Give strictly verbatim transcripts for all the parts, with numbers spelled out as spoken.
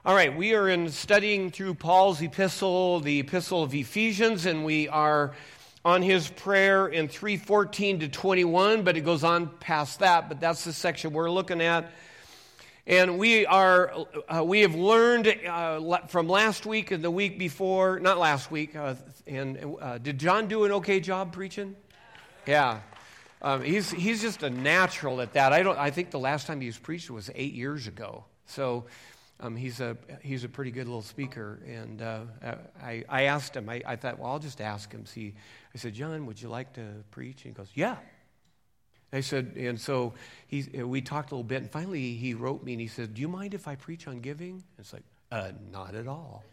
All right, we are in studying through Paul's epistle, the epistle of Ephesians, and we are on his prayer in three fourteen to twenty-one, but it goes on past that, but that's the section we're looking at. And we are, uh, we have learned uh, from last week and the week before, not last week, uh, and uh, did John do an okay job preaching? Yeah. Um, he's he's just a natural at that. I don't. I think the last time he was preached was eight years ago. So um, he's a he's a pretty good little speaker. And uh, I I asked him. I, I thought, well, I'll just ask him. See, I said, John, would you like to preach? And he goes, yeah. I said, and so he we talked a little bit, and finally he wrote me and he said, do you mind if I preach on giving? It's like, uh, not at all.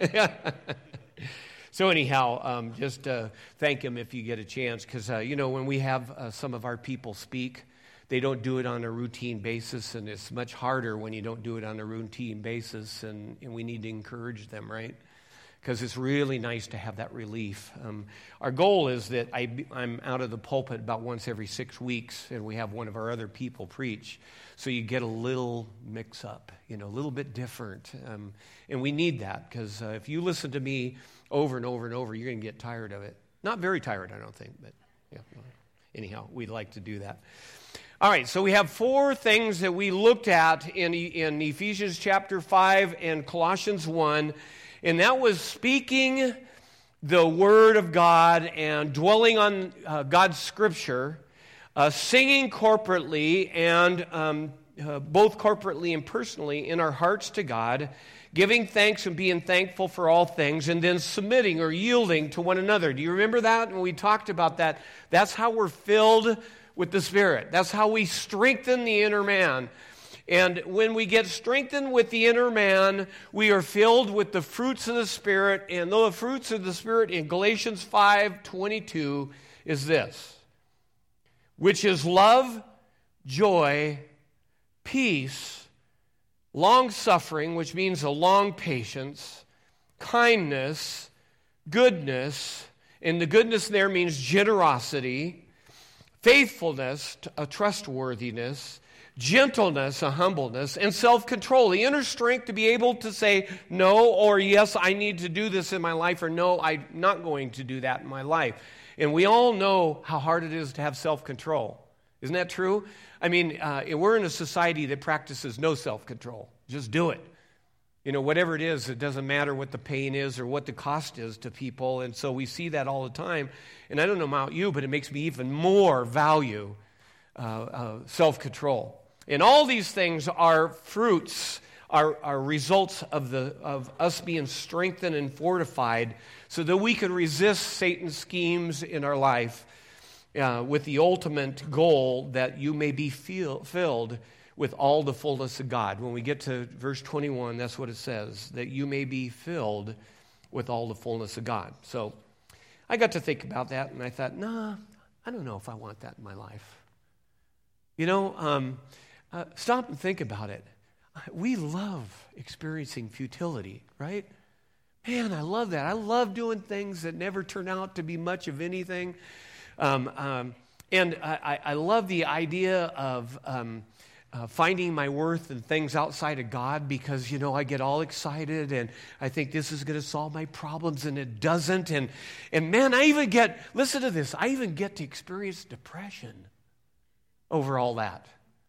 So anyhow, um, just uh, thank him if you get a chance, because, uh, you know, when we have uh, some of our people speak, they don't do it on a routine basis, and it's much harder when you don't do it on a routine basis, and, and we need to encourage them, right? Because it's really nice to have that relief. Um, our goal is that I, I'm out of the pulpit about once every six weeks, and we have one of our other people preach, so you get a little mix-up, you know, a little bit different. Um, and we need that, because uh, if you listen to me over and over and over, you're going to get tired of it. Not very tired, I don't think, but yeah. Anyhow, we'd like to do that. All right, so we have four things that we looked at in, in Ephesians chapter five and Colossians one, and that was speaking the Word of God and dwelling on uh, God's Scripture, uh, singing corporately and um, uh, both corporately and personally in our hearts to God, giving thanks and being thankful for all things, and then submitting or yielding to one another. Do you remember that? When we talked about that, that's how we're filled with the Spirit. That's how we strengthen the inner man. And when we get strengthened with the inner man, we are filled with the fruits of the Spirit. And the fruits of the Spirit in Galatians five twenty-two is this, which is love, joy, peace, long-suffering, which means a long patience, kindness, goodness, and the goodness there means generosity, faithfulness, a trustworthiness, gentleness, a humbleness, and self-control, the inner strength to be able to say no, or yes, I need to do this in my life, or no, I'm not going to do that in my life. And we all know how hard it is to have self-control. Isn't that true? I mean, uh, we're in a society that practices no self-control. Just do it. You know, whatever it is, it doesn't matter what the pain is or what the cost is to people. And so we see that all the time. And I don't know about you, but it makes me even more value uh, uh, self-control. And all these things are fruits, are, are results of the of us being strengthened and fortified so that we can resist Satan's schemes in our life uh, with the ultimate goal that you may be feel, filled with all the fullness of God. When we get to verse twenty-one, that's what it says, that you may be filled with all the fullness of God. So I got to think about that, and I thought, nah, I don't know if I want that in my life. You know, um, uh, stop and think about it. We love experiencing futility, right? Man, I love that. I love doing things that never turn out to be much of anything. Um, um, and I, I love the idea of um, uh, finding my worth in things outside of God because, you know, I get all excited and I think this is going to solve my problems, and it doesn't. And, and man, I even get, listen to this, I even get to experience depression over all that.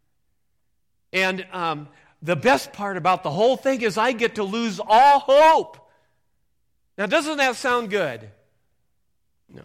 And um, the best part about the whole thing is I get to lose all hope. Now, doesn't that sound good? No.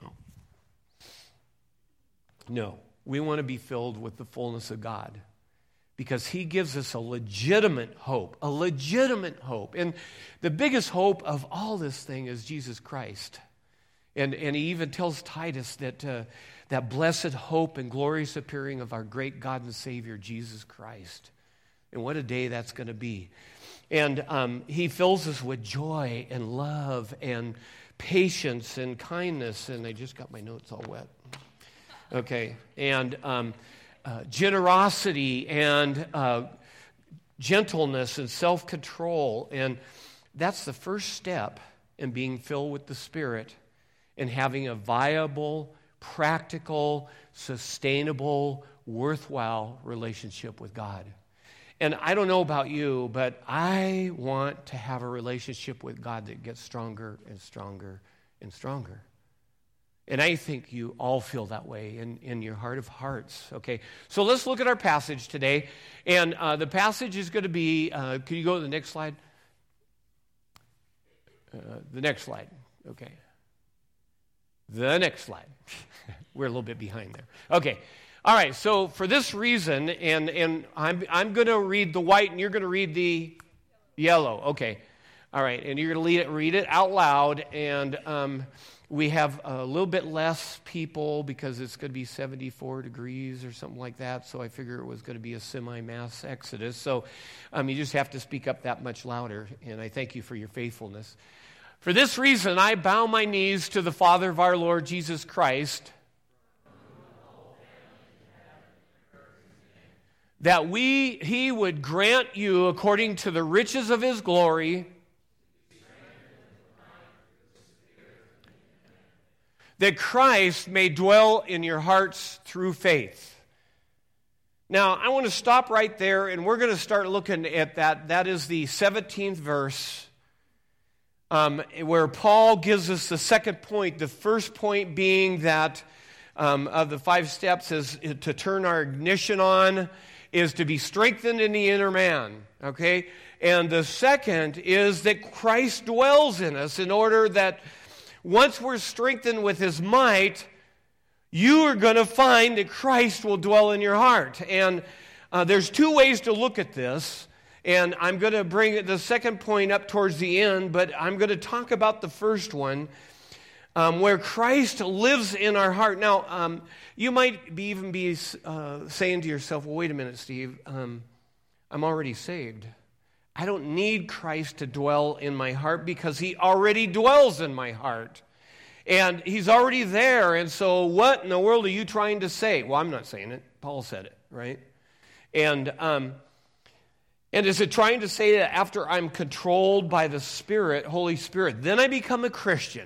No. We want to be filled with the fullness of God because He gives us a legitimate hope, a legitimate hope. And the biggest hope of all this thing is Jesus Christ. And, and He even tells Titus that uh, that blessed hope and glorious appearing of our great God and Savior, Jesus Christ. And what a day that's going to be. And um, He fills us with joy and love and patience and kindness. And I just got my notes all wet. Okay. And um, uh, generosity and uh, gentleness and self-control. And that's the first step in being filled with the Spirit and having a viable, practical, sustainable, worthwhile relationship with God. And I don't know about you, but I want to have a relationship with God that gets stronger and stronger and stronger. And I think you all feel that way in, in your heart of hearts. Okay, so let's look at our passage today. And uh, the passage is going to be, uh, can you go to the next slide? Uh, the next slide, okay. The next slide. We're a little bit behind there. Okay. All right. So for this reason, and and I'm I'm going to read the white, and you're going to read the yellow. Okay. All right. And you're going to read it, read it out loud. And um, we have a little bit less people because it's going to be seventy-four degrees or something like that. So I figure it was going to be a semi-mass exodus. So um, you just have to speak up that much louder. And I thank you for your faithfulness. For this reason, I bow my knees to the Father of our Lord Jesus Christ, that we, he would grant you, according to the riches of his glory, that Christ may dwell in your hearts through faith. Now, I want to stop right there, and we're going to start looking at that. That is the seventeenth verse. Um, where Paul gives us the second point, the first point being that um, of the five steps is to turn our ignition on, is to be strengthened in the inner man, okay? And the second is that Christ dwells in us in order that once we're strengthened with his might, you are going to find that Christ will dwell in your heart. And uh, there's two ways to look at this. And I'm going to bring the second point up towards the end, but I'm going to talk about the first one, um, where Christ lives in our heart. Now, um, you might be even be uh, saying to yourself, well, wait a minute, Steve, um, I'm already saved. I don't need Christ to dwell in my heart because he already dwells in my heart. And he's already there, and so what in the world are you trying to say? Well, I'm not saying it. Paul said it, right? And... Um, And is it trying to say that after I'm controlled by the Spirit, Holy Spirit, then I become a Christian?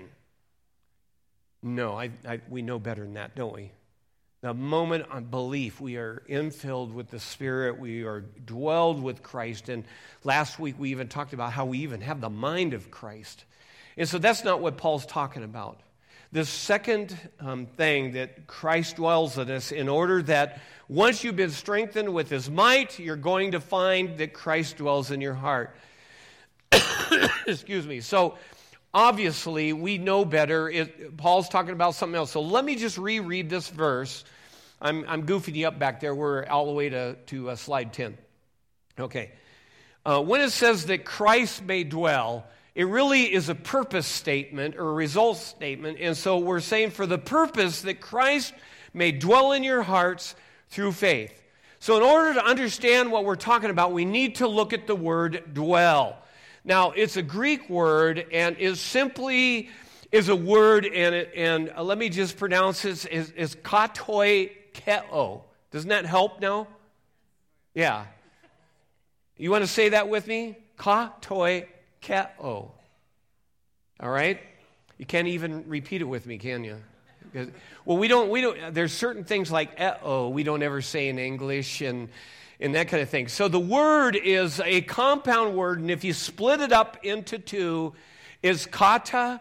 No, I, I, we know better than that, don't we? The moment of belief, we are infilled with the Spirit, we are dwelled with Christ, and last week we even talked about how we even have the mind of Christ. And so that's not what Paul's talking about. The second um, thing that Christ dwells in us in order that once you've been strengthened with his might, you're going to find that Christ dwells in your heart. Excuse me. So obviously we know better. It, Paul's talking about something else. So let me just reread this verse. I'm, I'm goofing you up back there. We're all the way to, to uh, slide ten. Okay. Uh, when it says that Christ may dwell, it really is a purpose statement or a result statement. And so we're saying for the purpose that Christ may dwell in your hearts through faith. So in order to understand what we're talking about, we need to look at the word dwell. Now, it's a Greek word and is simply is a word, and, it, and uh, let me just pronounce it, is, is katoi keo. Doesn't that help now? Yeah. You want to say that with me? Katoi keo. All right? You can't even repeat it with me, can you? Well, we don't, we don't, there's certain things like uh-oh we don't ever say in English and, and that kind of thing. So the word is a compound word, and if you split it up into two, is kata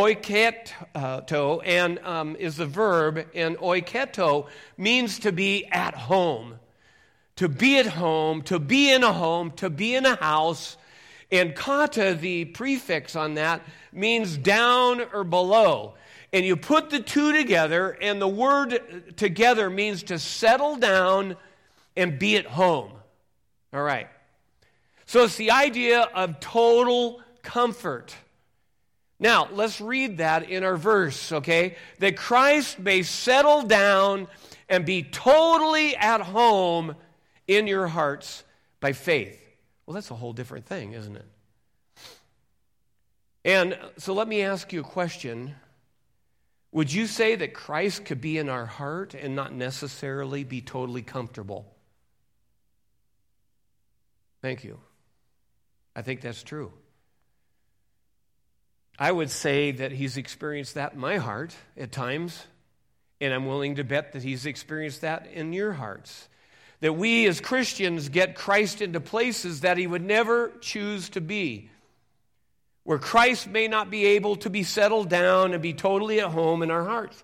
oiketo, and um, is the verb, and oiketo means to be at home. To be at home, to be in a home, to be in a house. And kata, the prefix on that, means down or below. And you put the two together, and the word together means to settle down and be at home. All right. So it's the idea of total comfort. Now, let's read that in our verse, okay? That Christ may settle down and be totally at home in your hearts by faith. Well, that's a whole different thing, isn't it? And so let me ask you a question. Would you say that Christ could be in our heart and not necessarily be totally comfortable? Thank you. I think that's true. I would say that he's experienced that in my heart at times, and I'm willing to bet that he's experienced that in your hearts. that we as Christians get Christ into places that he would never choose to be, where Christ may not be able to be settled down and be totally at home in our hearts.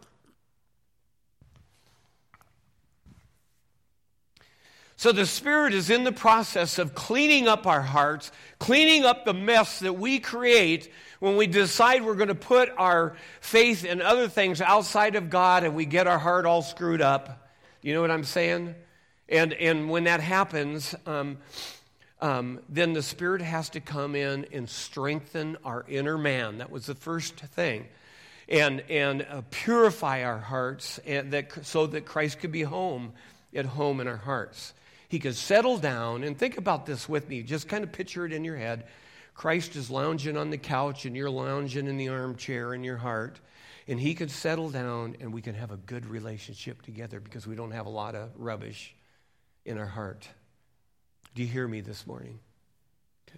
So the Spirit is in the process of cleaning up our hearts, cleaning up the mess that we create when we decide we're going to put our faith in other things outside of God and we get our heart all screwed up. You know what I'm saying? And and when that happens, um, um, then the Spirit has to come in and strengthen our inner man. That was the first thing. And, and uh, purify our hearts and that, so that Christ could be home, at home in our hearts. He could settle down, and think about this with me. Just kind of picture it in your head. Christ is lounging on the couch, and you're lounging in the armchair in your heart. And he could settle down, and we can have a good relationship together because we don't have a lot of rubbish in our heart. Do you hear me this morning? Okay.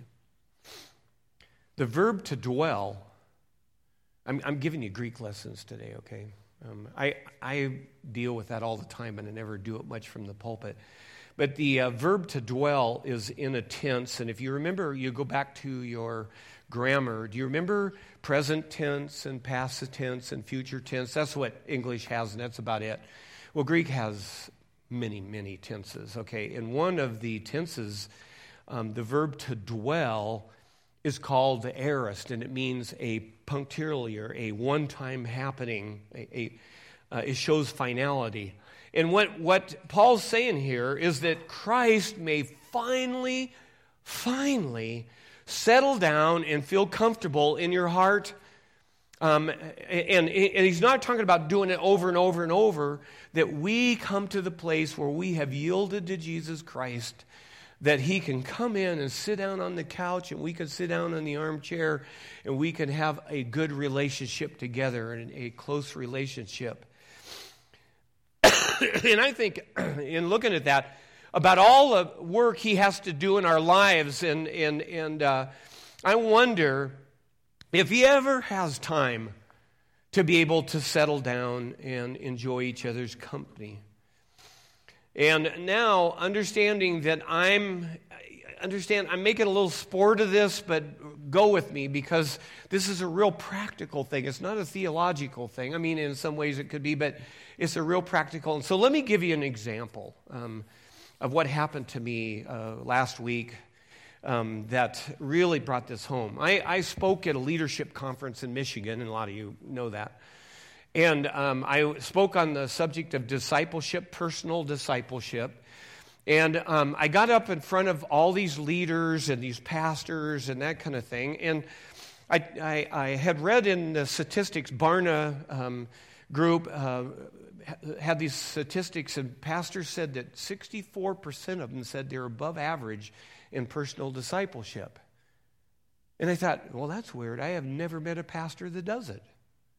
The verb to dwell, I'm, I'm giving you Greek lessons today, okay? Um, I, I deal with that all the time, and I never do it much from the pulpit. But the uh, verb to dwell is in a tense, and if you remember, you go back to your grammar. Do you remember present tense and past tense and future tense? That's what English has, and that's about it. Well, Greek has many, many tenses, okay? And one of the tenses, um, the verb to dwell, is called the aorist, and it means a punctiliar, or a one-time happening. A, a, uh, it shows finality. And what, what Paul's saying here is that Christ may finally, finally settle down and feel comfortable in your heart. Um, and, and he's not talking about doing it over and over and over, that we come to the place where we have yielded to Jesus Christ, that he can come in and sit down on the couch, and we can sit down in the armchair, and we can have a good relationship together, and a close relationship. And I think, in looking at that, about all the work he has to do in our lives, and and and uh, I wonder if he ever has time to be able to settle down and enjoy each other's company. And now, understanding that I'm, understand, I'm making a little sport of this, but go with me, because this is a real practical thing. It's not a theological thing. I mean, in some ways it could be, but it's a real practical. And so let me give you an example um, of what happened to me uh, last week um, that really brought this home. I, I spoke at a leadership conference in Michigan, and a lot of you know that. And um, I spoke on the subject of discipleship, personal discipleship. And um, I got up in front of all these leaders and these pastors and that kind of thing. And I, I, I had read in the statistics, Barna um, group uh, had these statistics, and pastors said that sixty-four percent of them said they're above average in personal discipleship. And I thought, well, that's weird. I have never met a pastor that does it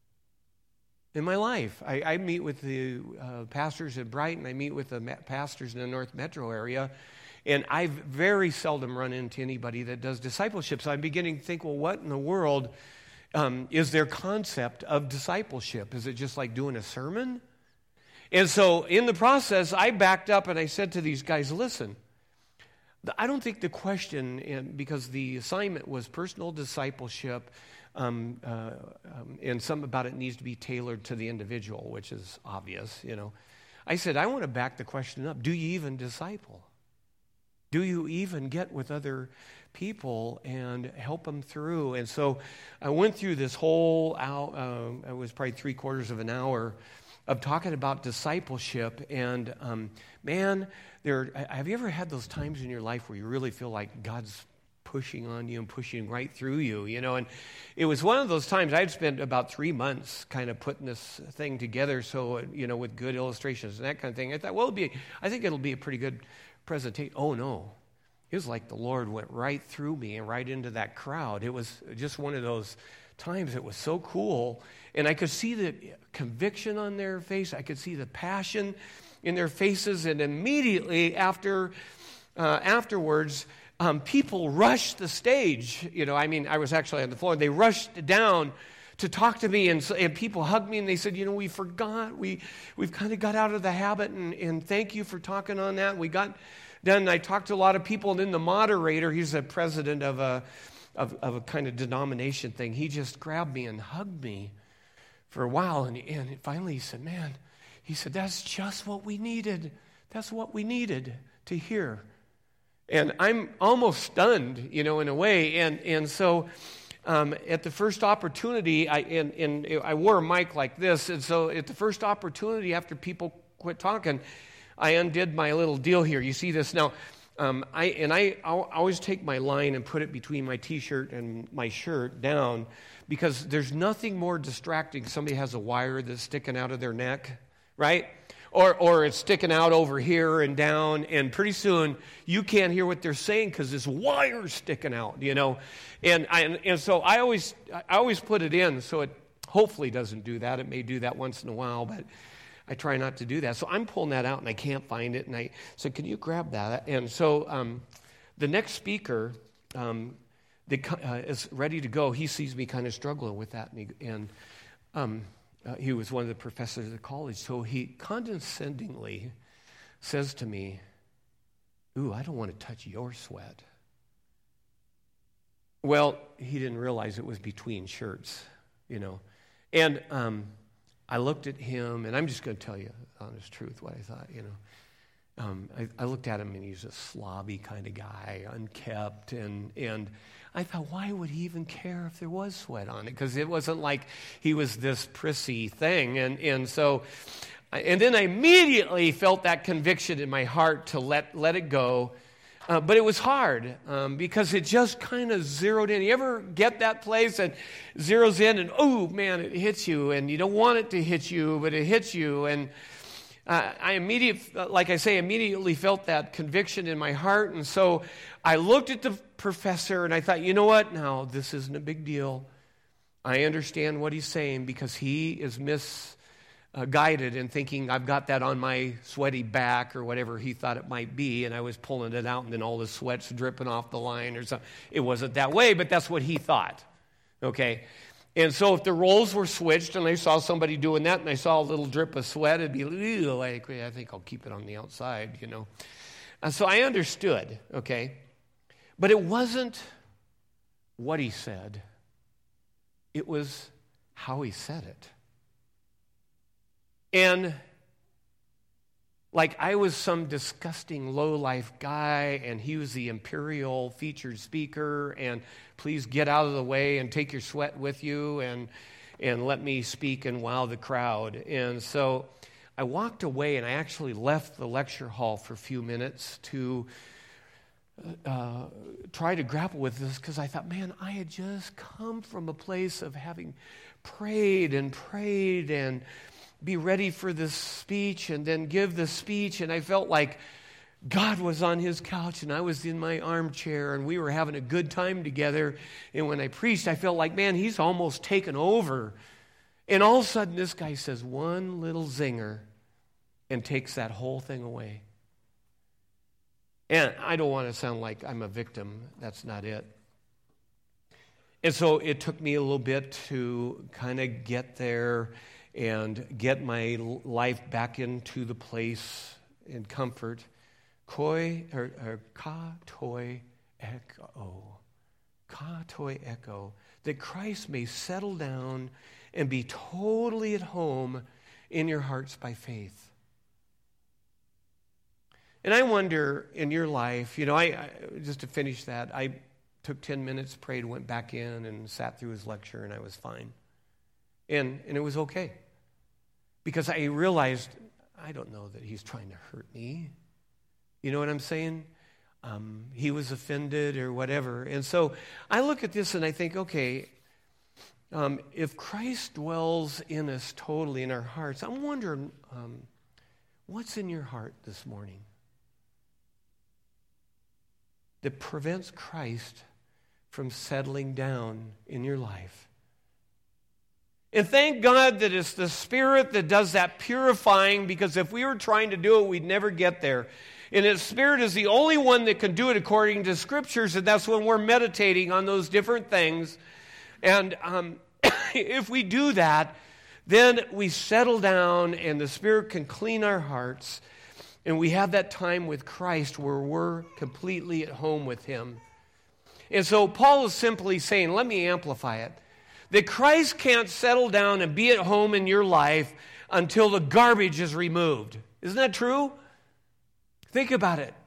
in my life. I, I meet with the uh, pastors at Brighton. I meet with the ma- pastors in the North Metro area. And I've very seldom run into anybody that does discipleship. So I'm beginning to think, well, what in the world um, is their concept of discipleship? Is it just like doing a sermon? And so in the process, I backed up and I said to these guys, listen, I don't think the question, and because the assignment was personal discipleship, Um, uh, um, and some about it needs to be tailored to the individual, which is obvious, you know. I said, I want to back the question up. Do you even disciple? Do you even get with other people and help them through? And so I went through this whole, hour, uh, it was probably three quarters of an hour of talking about discipleship. And um, man, there. Have you ever had those times in your life where you really feel like God's pushing on you and pushing right through you, you know? And it was one of those times. I'd spent about three months kind of putting this thing together, so, you know, with good illustrations and that kind of thing. I thought, well, it'll be, I think it'll be a pretty good presentation. Oh, no. It was like the Lord went right through me and right into that crowd. It was just one of those times. It was so cool. And I could see the conviction on their face. I could see the passion in their faces. And immediately after, uh, afterwards, Um, people rushed the stage. You know, I mean, I was actually on the floor. They rushed down to talk to me, and, so, and people hugged me, and they said, you know, we forgot. We, we've kind of got out of the habit, and, and thank you for talking on that. We got done, and I talked to a lot of people, and then the moderator, he's the president of a, of, of a kind of denomination thing, he just grabbed me and hugged me for a while, and, and finally he said, man, he said, that's just what we needed. That's what we needed to hear. And I'm almost stunned, you know, in a way. And and so um, at the first opportunity, I and, and I wore a mic like this. And so at the first opportunity, after people quit talking, I undid my little deal here. You see this now. Um, I and I I'll always take my line and put it between my T-shirt and my shirt down, because there's nothing more distracting. Somebody has a wire that's sticking out of their neck, right? Or or it's sticking out over here and down, and pretty soon you can't hear what they're saying because this wire's sticking out, you know. And I, and, and so I always I always put it in so it hopefully doesn't do that. It may do that once in a while, but I try not to do that. So I'm pulling that out and I can't find it, and I said, "Can you grab that?" And so um, the next speaker um, the, uh, is ready to go. He sees me kind of struggling with that, and, he, and um, Uh, he was one of the professors at the college, so he condescendingly says to me, ooh, I don't want to touch your sweat. Well, he didn't realize it was between shirts, you know. And um, I looked at him, and I'm just going to tell you the honest truth, what I thought, you know. Um, I, I looked at him, and he's a slobby kind of guy, unkept, and and I thought, why would he even care if there was sweat on it? Because it wasn't like he was this prissy thing, and and so, and then I immediately felt that conviction in my heart to let let it go, uh, but it was hard um, because it just kind of zeroed in. You ever get that place and zeroes in, and oh man, it hits you, and you don't want it to hit you, but it hits you, and Uh, I immediately, like I say, immediately felt that conviction in my heart, and so I looked at the professor, and I thought, you know what? Now, this isn't a big deal. I understand what he's saying, because he is misguided in thinking I've got that on my sweaty back or whatever he thought it might be, and I was pulling it out, and then all the sweat's dripping off the line or something. It wasn't that way, but that's what he thought, okay? And so if the roles were switched and I saw somebody doing that and I saw a little drip of sweat, it'd be like, I think I'll keep it on the outside, you know. And so I understood, okay. But it wasn't what he said. It was how he said it. And like I was some disgusting low-life guy, and he was the imperial featured speaker, and please get out of the way and take your sweat with you and and let me speak and wow the crowd. And so I walked away, and I actually left the lecture hall for a few minutes to uh, try to grapple with this, because I thought, man, I had just come from a place of having prayed and prayed and be ready for this speech and then give the speech, and I felt like God was on his couch and I was in my armchair, and we were having a good time together. And when I preached, I felt like, man, he's almost taken over. And all of a sudden, this guy says one little zinger and takes that whole thing away. And I don't want to sound like I'm a victim. That's not it. And so it took me a little bit to kind of get there and get my life back into the place in comfort. Koi, or, or ka toi echo, ka toi echo, that Christ may settle down and be totally at home in your hearts by faith. And I wonder in your life, you know, I, I just to finish that, I took ten minutes, prayed, went back in and sat through his lecture, and I was fine. And and it was okay. Because I realized, I don't know that he's trying to hurt me. You know what I'm saying? Um, he was offended or whatever. And so I look at this and I think, okay, um, if Christ dwells in us totally in our hearts, I'm wondering, um, what's in your heart this morning that prevents Christ from settling down in your life? And thank God that it's the Spirit that does that purifying, because if we were trying to do it, we'd never get there. And His Spirit is the only one that can do it according to Scriptures, and that's when we're meditating on those different things. And um, if we do that, then we settle down and the Spirit can clean our hearts, and we have that time with Christ where we're completely at home with Him. And so Paul is simply saying, let me amplify it, that Christ can't settle down and be at home in your life until the garbage is removed. Isn't that true? Think about it.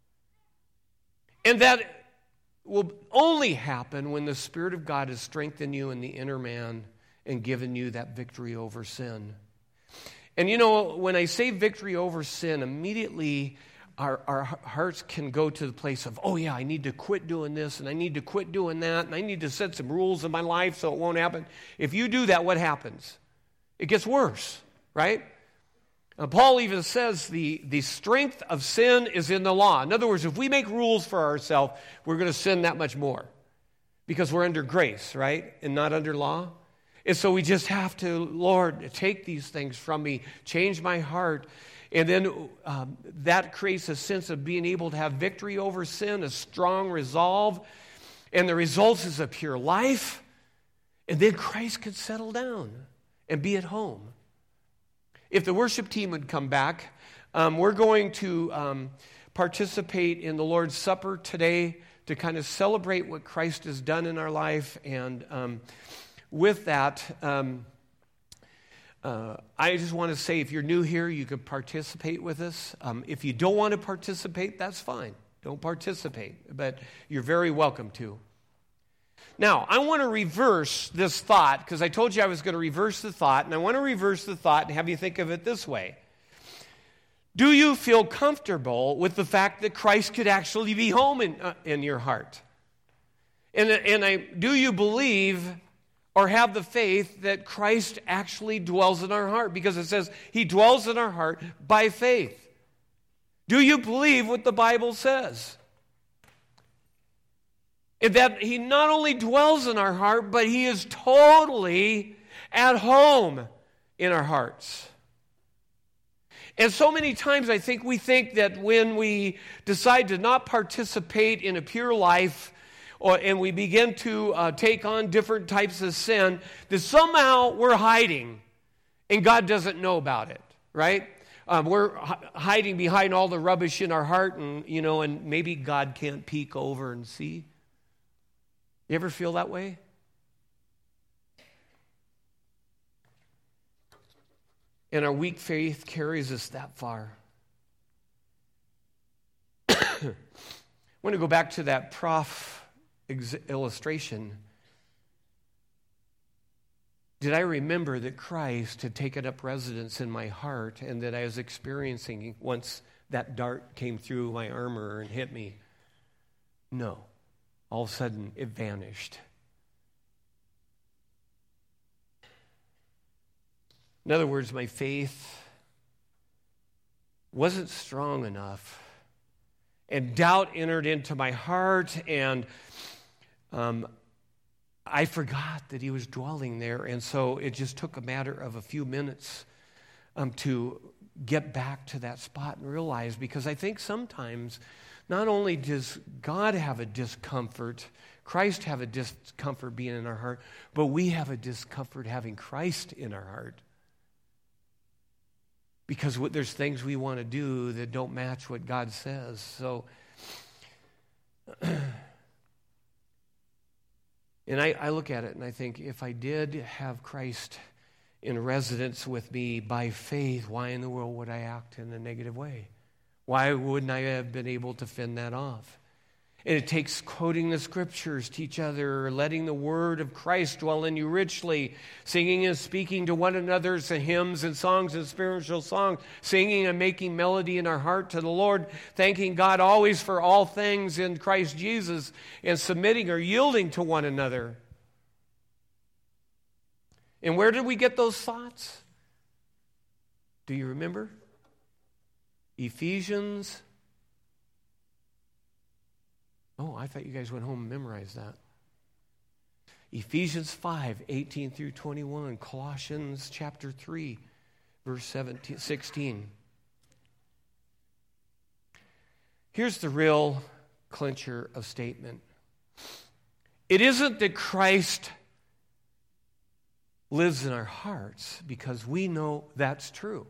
And that will only happen when the Spirit of God has strengthened you in the inner man and given you that victory over sin. And you know, when I say victory over sin, immediately our, our hearts can go to the place of, oh yeah, I need to quit doing this, and I need to quit doing that, and I need to set some rules in my life so it won't happen. If you do that, what happens? It gets worse, right? Uh, Paul even says the, the strength of sin is in the law. In other words, if we make rules for ourselves, we're going to sin that much more because we're under grace, right, and not under law. And so we just have to, Lord, take these things from me, change my heart. And then um, that creates a sense of being able to have victory over sin, a strong resolve. And the result is a pure life. And then Christ can settle down and be at home. If the worship team would come back, um, we're going to um, participate in the Lord's Supper today to kind of celebrate what Christ has done in our life. And um, with that, um, uh, I just want to say, if you're new here, you can participate with us. Um, if you don't want to participate, that's fine. Don't participate, but you're very welcome to. Now, I want to reverse this thought, because I told you I was going to reverse the thought, and I want to reverse the thought and have you think of it this way. Do you feel comfortable with the fact that Christ could actually be home in, uh, in your heart? And, and I, do you believe or have the faith that Christ actually dwells in our heart? Because it says He dwells in our heart by faith. Do you believe what the Bible says? And that He not only dwells in our heart, but He is totally at home in our hearts. And so many times I think we think that when we decide to not participate in a pure life, or, and we begin to uh, take on different types of sin, that somehow we're hiding and God doesn't know about it, right? Um, we're h- hiding behind all the rubbish in our heart, and you know, and maybe God can't peek over and see. You ever feel that way? And our weak faith carries us that far. I want to go back to that prof ex- illustration. Did I remember that Christ had taken up residence in my heart, and that I was experiencing once that dart came through my armor and hit me? No. All of a sudden, it vanished. In other words, my faith wasn't strong enough, and doubt entered into my heart, and um, I forgot that He was dwelling there, and so it just took a matter of a few minutes um, to get back to that spot and realize, because I think sometimes not only does God have a discomfort, Christ have a discomfort being in our heart, but we have a discomfort having Christ in our heart. Because there's things we want to do that don't match what God says. So, and I, I look at it and I think, if I did have Christ in residence with me by faith, why in the world would I act in a negative way? Why wouldn't I have been able to fend that off? And it takes quoting the Scriptures to each other, letting the Word of Christ dwell in you richly, singing and speaking to one another to hymns and songs and spiritual songs, singing and making melody in our heart to the Lord, thanking God always for all things in Christ Jesus, and submitting or yielding to one another. And where did we get those thoughts? Do you remember? Ephesians. Oh, I thought you guys went home and memorized that. Ephesians five, eighteen through twenty-one. Colossians chapter three, verse seventeen, sixteen. Here's the real clincher of statement. It isn't that Christ lives in our hearts because we know that's true.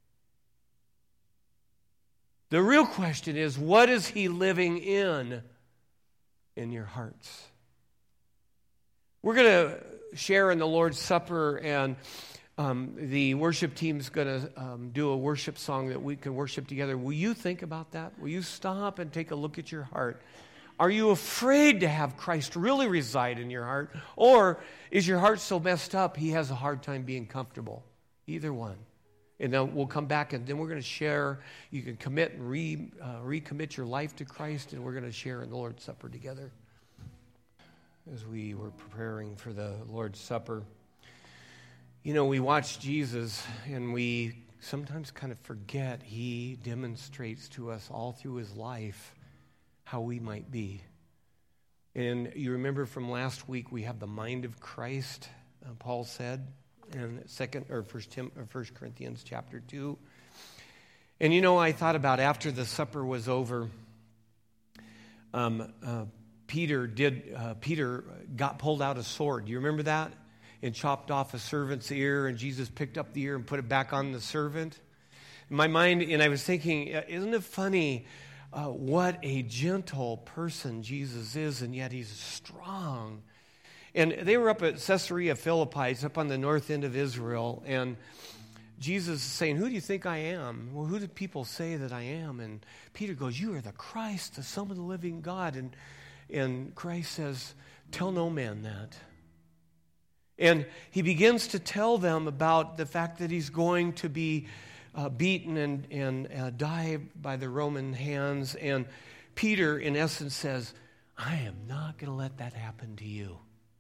The real question is, what is he living in in your hearts? We're going to share in the Lord's Supper, and um, the worship team's going to um, do a worship song that we can worship together. Will you think about that? Will you stop and take a look at your heart? Are you afraid to have Christ really reside in your heart? Or is your heart so messed up he has a hard time being comfortable? Either one. And then we'll come back, and then we're going to share. You can commit and re, uh, recommit your life to Christ, and we're going to share in the Lord's Supper together. As we were preparing for the Lord's Supper, you know, we watch Jesus, and we sometimes kind of forget he demonstrates to us all through his life how we might be. And you remember from last week, we have the mind of Christ, uh, Paul said in second or first Tim, or First Corinthians chapter two. And you know, I thought about after the supper was over, um, uh, Peter did. Uh, Peter got pulled out a sword. Do you remember that? And chopped off a servant's ear, and Jesus picked up the ear and put it back on the servant. In my mind, and I was thinking, isn't it funny? Uh, what a gentle person Jesus is, and yet he's strong. And they were up at Caesarea Philippi, it's up on the north end of Israel, and Jesus is saying, who do you think I am? Well, who do people say that I am? And Peter goes, you are the Christ, the Son of the living God. And, and Christ says, tell no man that. And he begins to tell them about the fact that he's going to be Uh, beaten and, and uh, die by the Roman hands. And Peter, in essence, says, I am not going to let that happen to you.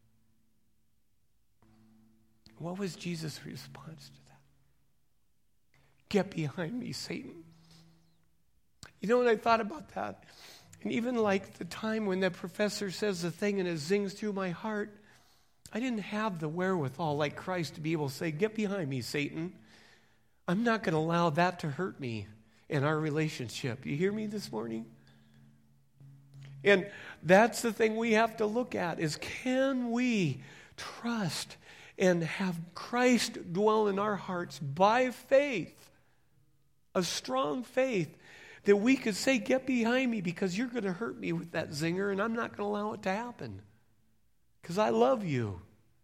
What was Jesus' response to that? Get behind me, Satan. You know what I thought about that? And even like the time when that professor says the thing and it zings through my heart, I didn't have the wherewithal like Christ to be able to say, get behind me, Satan. I'm not going to allow that to hurt me in our relationship. You hear me this morning? And that's the thing we have to look at is, can we trust and have Christ dwell in our hearts by faith, a strong faith, that we could say, get behind me because you're going to hurt me with that zinger, and I'm not going to allow it to happen because I love you.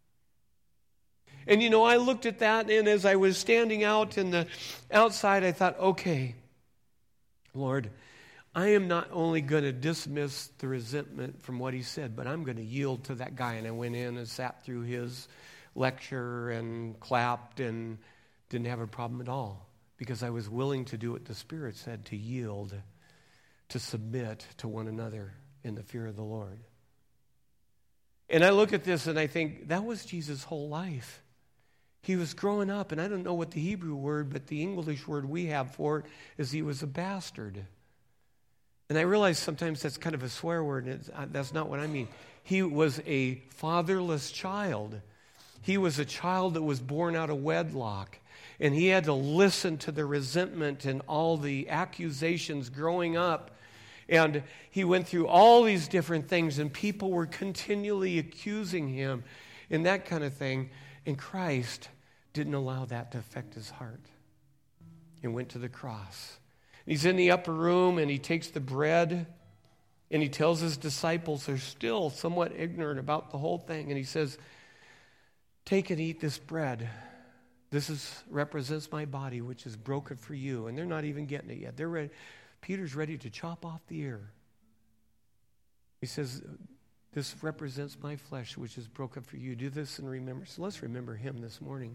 And, you know, I looked at that, and as I was standing out in the outside, I thought, okay, Lord, I am not only going to dismiss the resentment from what he said, but I'm going to yield to that guy. And I went in and sat through his lecture and clapped and didn't have a problem at all because I was willing to do what the Spirit said, to yield, to submit to one another in the fear of the Lord. And I look at this and I think that was Jesus' whole life. He was growing up, and I don't know what the Hebrew word, but the English word we have for it is he was a bastard. And I realize sometimes that's kind of a swear word, and it's, uh, that's not what I mean. He was a fatherless child. He was a child that was born out of wedlock, and he had to listen to the resentment and all the accusations growing up. And he went through all these different things, and people were continually accusing him and that kind of thing. And Christ didn't allow that to affect his heart and went to the cross. He's in the upper room and he takes the bread and he tells his disciples, they're still somewhat ignorant about the whole thing. And he says, take and eat this bread. This is represents my body, which is broken for you. And they're not even getting it yet. They're ready. Peter's ready to chop off the ear. He says, this represents my flesh, which is broken for you. Do this and remember. So let's remember him this morning.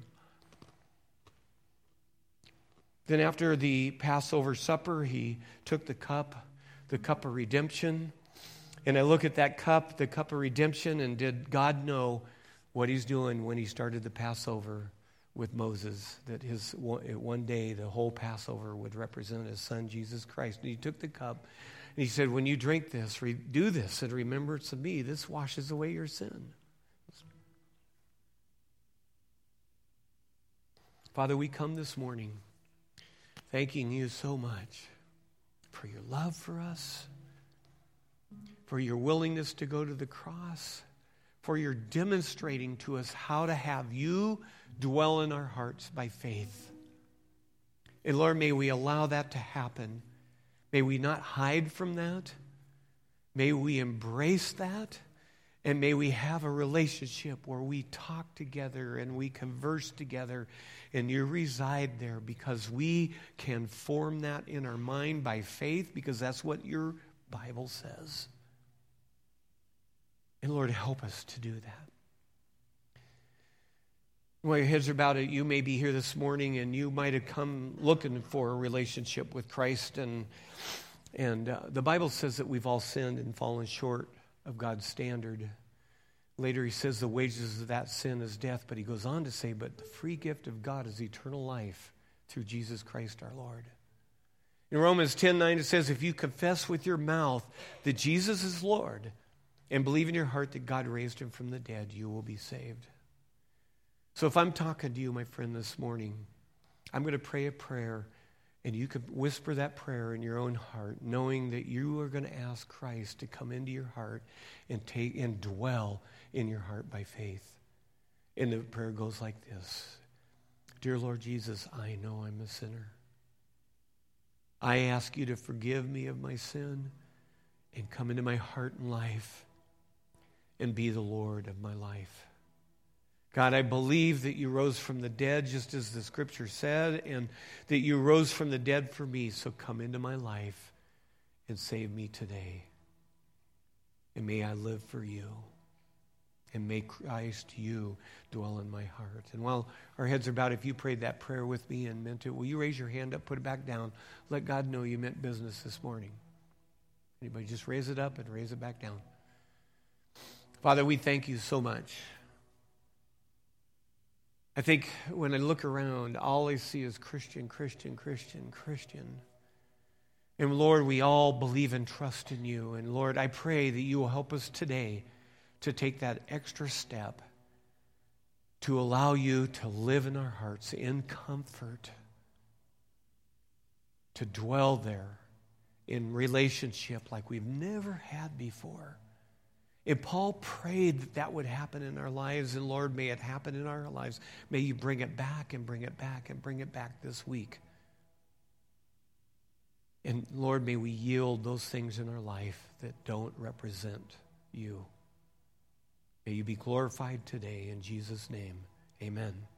Then after the Passover supper, he took the cup, the cup of redemption. And I look at that cup, the cup of redemption, and did God know what he's doing when he started the Passover with Moses? That his one day, the whole Passover would represent his son, Jesus Christ. And he took the cup. And he said, when you drink this, re- do this in remembrance of me. This washes away your sin. Father, we come this morning thanking you so much for your love for us, for your willingness to go to the cross, for your demonstrating to us how to have you dwell in our hearts by faith. And Lord, may we allow that to happen. May we not hide from that. May we embrace that. And may we have a relationship where we talk together and we converse together and you reside there, because we can form that in our mind by faith, because that's what your Bible says. And Lord, help us to do that. While your heads are bowed, you may be here this morning and you might have come looking for a relationship with Christ. And, and uh, the Bible says that we've all sinned and fallen short of God's standard. Later he says the wages of that sin is death, but he goes on to say, but the free gift of God is eternal life through Jesus Christ our Lord. In Romans ten nine it says, if you confess with your mouth that Jesus is Lord and believe in your heart that God raised him from the dead, you will be saved. So if I'm talking to you, my friend, this morning, I'm going to pray a prayer, and you can whisper that prayer in your own heart, knowing that you are going to ask Christ to come into your heart and take and dwell in your heart by faith. And the prayer goes like this. Dear Lord Jesus, I know I'm a sinner. I ask you to forgive me of my sin and come into my heart and life and be the Lord of my life. God, I believe that you rose from the dead, just as the scripture said, and that you rose from the dead for me. So come into my life and save me today. And may I live for you. And may Christ, you, dwell in my heart. And while our heads are bowed, if you prayed that prayer with me and meant it, will you raise your hand up, put it back down, let God know you meant business this morning. Anybody, just raise it up and raise it back down. Father, we thank you so much. I think when I look around, all I see is Christian, Christian, Christian, Christian. And Lord, we all believe and trust in you. And Lord, I pray that you will help us today to take that extra step to allow you to live in our hearts in comfort, to dwell there in relationship like we've never had before. And Paul prayed that that would happen in our lives, and Lord, may it happen in our lives. May you bring it back and bring it back and bring it back this week. And Lord, may we yield those things in our life that don't represent you. May you be glorified today in Jesus' name. Amen.